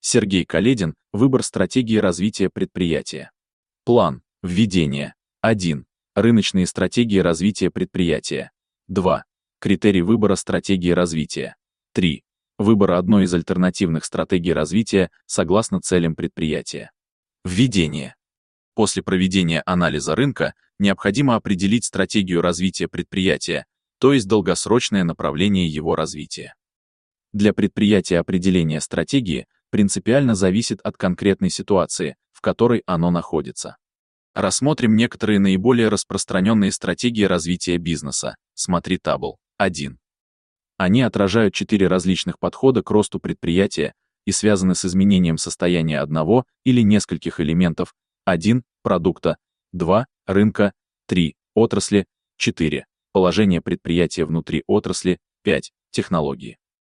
Сергей Каледин. Выбор стратегии развития предприятия. План. Введение. 1. Рыночные стратегии развития предприятия. 2. Критерий выбора стратегии развития. 3. Выбор одной из альтернативных стратегий развития согласно целям предприятия. Введение. После проведения анализа рынка необходимо определить стратегию развития предприятия, то есть долгосрочное направление его развития. Для предприятия определение стратегии принципиально зависит от конкретной ситуации, в которой оно находится. Рассмотрим некоторые наиболее распространенные стратегии развития бизнеса. Смотри таблицу 1. Они отражают 4 различных подхода к росту предприятия и связаны с изменением состояния одного или нескольких элементов: 1. Продукта, 2. Рынка, 3. Отрасли, 4. Положение предприятия внутри отрасли, 5. Технологии.